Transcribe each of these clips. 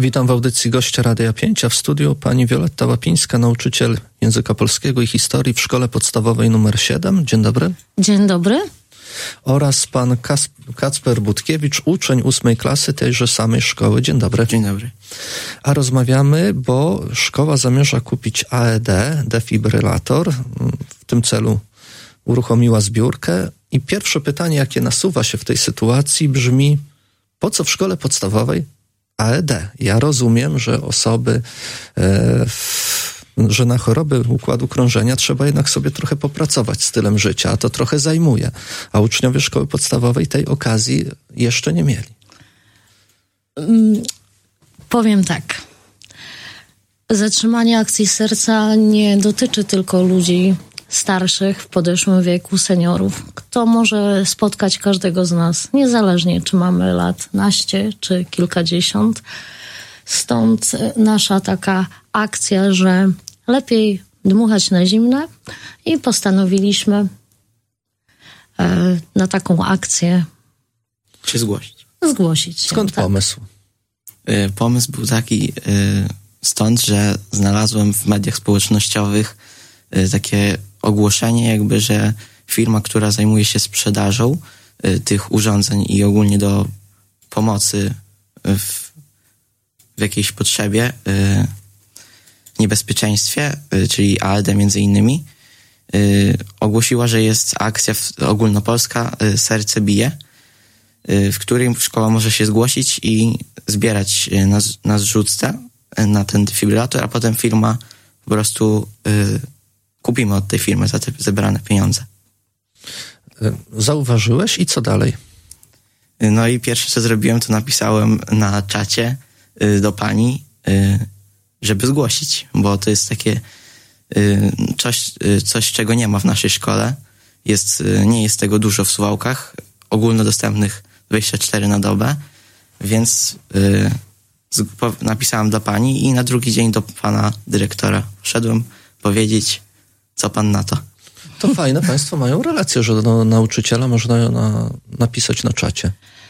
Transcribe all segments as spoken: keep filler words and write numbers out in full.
Witam w audycji gościa Radia pięć, a w studiu pani Wioletta Łapińska, nauczyciel języka polskiego i historii w Szkole Podstawowej numer siedem. Dzień dobry. Dzień dobry. Oraz pan Kas- Kacper Budkiewicz, uczeń ósmej klasy tejże samej szkoły. Dzień dobry. Dzień dobry. A rozmawiamy, bo szkoła zamierza kupić A E D, defibrylator. W tym celu uruchomiła zbiórkę. I pierwsze pytanie, jakie nasuwa się w tej sytuacji, brzmi: po co w szkole podstawowej A E D? Ja rozumiem, że osoby, e, w, że na choroby układu krążenia trzeba jednak sobie trochę popracować z stylem życia, a to trochę zajmuje. A uczniowie szkoły podstawowej tej okazji jeszcze nie mieli. Um, powiem tak. Zatrzymanie akcji serca nie dotyczy tylko ludzi starszych, w podeszłym wieku, seniorów. To może spotkać każdego z nas, niezależnie czy mamy lat naście czy kilkadziesiąt. Stąd nasza taka akcja, że lepiej dmuchać na zimne i postanowiliśmy e, na taką akcję się zgłosić. Zgłosić się. Skąd tak. pomysł? Y, pomysł był taki y, stąd, że znalazłem w mediach społecznościowych y, takie ogłoszenie, jakby, że firma, która zajmuje się sprzedażą y, tych urządzeń i ogólnie do pomocy w, w jakiejś potrzebie, y, niebezpieczeństwie, y, czyli A E D między innymi, y, ogłosiła, że jest akcja w, ogólnopolska y, Serce bije, y, w której szkoła może się zgłosić i zbierać y, na, na zrzutce y, na ten defibrylator, a potem firma po prostu y, kupimy od tej firmy za te zebrane pieniądze. Zauważyłeś i co dalej? No i pierwsze, co zrobiłem, to napisałem na czacie y, do pani, y, żeby zgłosić, bo to jest takie y, coś, y, coś, czego nie ma w naszej szkole. Jest, y, nie jest tego dużo w Suwałkach, ogólnodostępnych dwadzieścia cztery na dobę, więc y, z, po, napisałem do pani i na drugi dzień do pana dyrektora szedłem powiedzieć, co pan na to. To fajne, państwo mają relację, że do nauczyciela można na, napisać na czacie.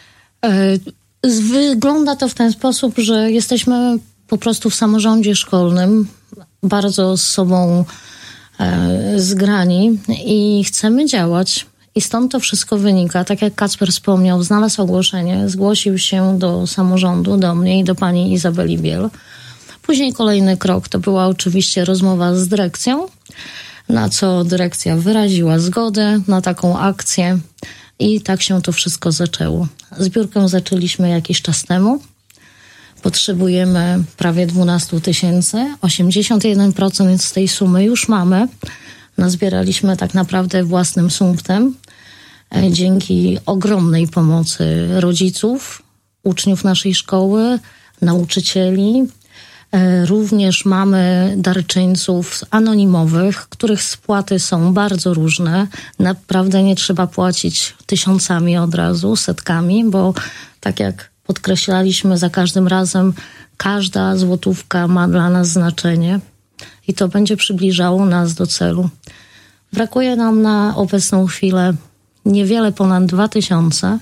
Wygląda to w ten sposób, że jesteśmy po prostu w samorządzie szkolnym bardzo z sobą e, zgrani i chcemy działać. I stąd to wszystko wynika. Tak jak Kacper wspomniał, znalazł ogłoszenie, zgłosił się do samorządu, do mnie i do pani Izabeli Biel. Później kolejny krok to była oczywiście rozmowa z dyrekcją, na co dyrekcja wyraziła zgodę na taką akcję i tak się to wszystko zaczęło. Zbiórkę zaczęliśmy jakiś czas temu. Potrzebujemy prawie dwanaście tysięcy. osiemdziesiąt jeden procent z tej sumy już mamy. Nazbieraliśmy tak naprawdę własnym sumptem dzięki ogromnej pomocy rodziców, uczniów naszej szkoły, nauczycieli. Również mamy darczyńców anonimowych, których spłaty są bardzo różne. Naprawdę nie trzeba płacić tysiącami od razu, setkami, bo tak jak podkreślaliśmy za każdym razem, każda złotówka ma dla nas znaczenie i to będzie przybliżało nas do celu. Brakuje nam na obecną chwilę niewiele ponad dwa tysiące.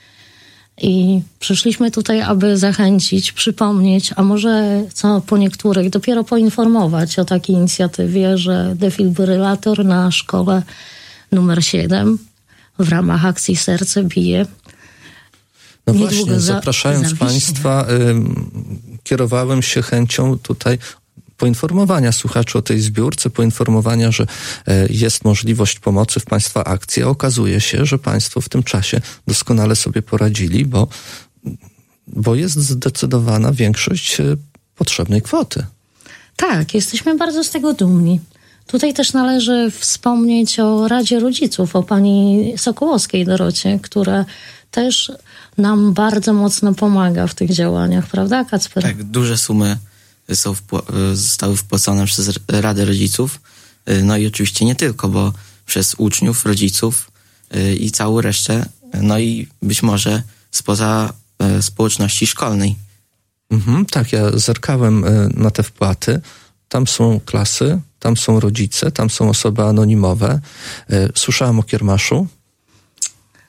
I przyszliśmy tutaj, aby zachęcić, przypomnieć, a może co po niektórych dopiero poinformować o takiej inicjatywie, że defibrylator na szkole numer siedem w ramach akcji Serce bije. No Niedługo właśnie, za, zapraszając zawiśnie. państwa, y, kierowałem się chęcią tutaj poinformowania słuchaczy o tej zbiórce, poinformowania, że jest możliwość pomocy w państwa akcji. Okazuje się, że państwo w tym czasie doskonale sobie poradzili, bo, bo jest zdecydowana większość potrzebnej kwoty. Tak, jesteśmy bardzo z tego dumni. Tutaj też należy wspomnieć o Radzie Rodziców, o pani Sokołowskiej Dorocie, która też nam bardzo mocno pomaga w tych działaniach, prawda, Kacper? Tak, duże sumy są wpł- zostały wpłacone przez Radę Rodziców, no i oczywiście nie tylko, bo przez uczniów, rodziców i całą resztę, no i być może spoza społeczności szkolnej. Mhm, tak, ja zerkałem na te wpłaty. Tam są klasy, tam są rodzice, tam są osoby anonimowe. Słyszałem o kiermaszu.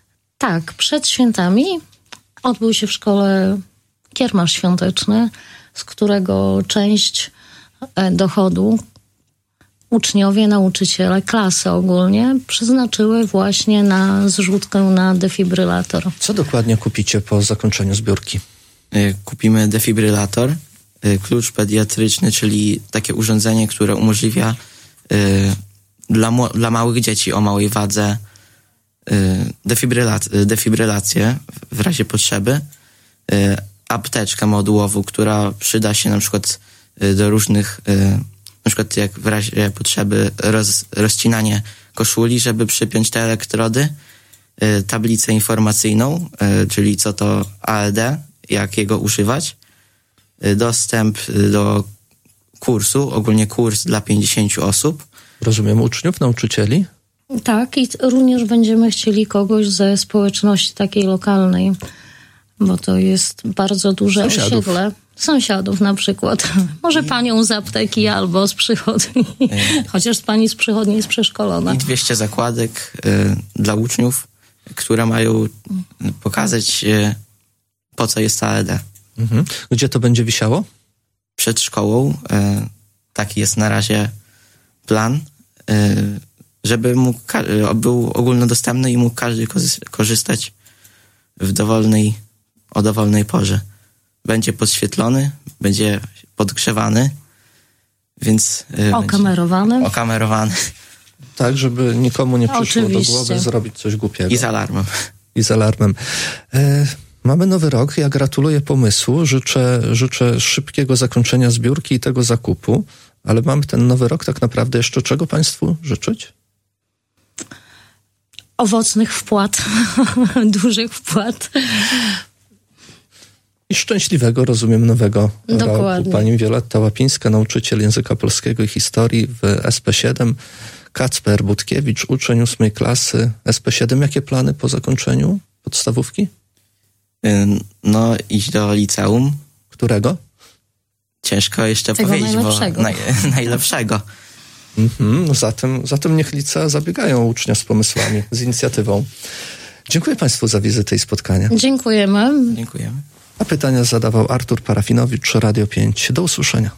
Tak, przed świętami odbył się w szkole kiermasz świąteczny. z którego część dochodu uczniowie, nauczyciele, klasy ogólnie przeznaczyły właśnie na zrzutkę na defibrylator. Co dokładnie kupicie po zakończeniu zbiórki? Kupimy defibrylator, klucz pediatryczny, czyli takie urządzenie, które umożliwia dla, dla małych dzieci o małej wadze defibrylac- defibrylację w razie potrzeby, apteczkę modułową, która przyda się na przykład do różnych, na przykład jak w razie potrzeby roz, rozcinanie koszuli, żeby przypiąć te elektrody, tablicę informacyjną, czyli co to A E D, jak jego używać, dostęp do kursu, ogólnie kurs dla pięćdziesięciu osób. Rozumiem, uczniów, nauczycieli? Tak, i również będziemy chcieli kogoś ze społeczności takiej lokalnej, bo to jest bardzo duże Sąsiadów. osiedle. Sąsiadów na przykład. Może I... panią z apteki albo z przychodni. Y... Chociaż pani z przychodni jest przeszkolona. I dwieście zakładek y, dla uczniów, które mają pokazać y, po co jest A E D. Mhm. Gdzie to będzie wisiało? Przed szkołą. Y, taki jest na razie plan, y, żeby mógł, y, był ogólnodostępny i mógł każdy korzystać w dowolnej, o dowolnej porze. Będzie podświetlony, będzie podgrzewany, więc... Y, okamerowany. Będzie okamerowany. Tak, żeby nikomu nie przyszło Oczywiście. do głowy zrobić coś głupiego. I z alarmem. I z alarmem. E, mamy nowy rok. Ja gratuluję pomysłu. Życzę, życzę szybkiego zakończenia zbiórki i tego zakupu. Ale mamy ten nowy rok tak naprawdę jeszcze czego państwu życzyć? Owocnych wpłat. Dużych wpłat. I szczęśliwego, rozumiem, nowego Dokładnie. roku. Pani Wioletta Łapińska, nauczyciel języka polskiego i historii w S P siedem. Kacper Budkiewicz, uczeń ósmej klasy S P siedem. Jakie plany po zakończeniu podstawówki? No, iść do liceum. Którego? Ciężko jeszcze Tego powiedzieć, najlepszego. bo naj, najlepszego. Mhm, no zatem, zatem niech licea zabiegają ucznia z pomysłami, z inicjatywą. Dziękuję państwu za wizytę i spotkanie. Dziękujemy. Dziękujemy. A pytania zadawał Artur Parafinowicz, Radio pięć. Do usłyszenia.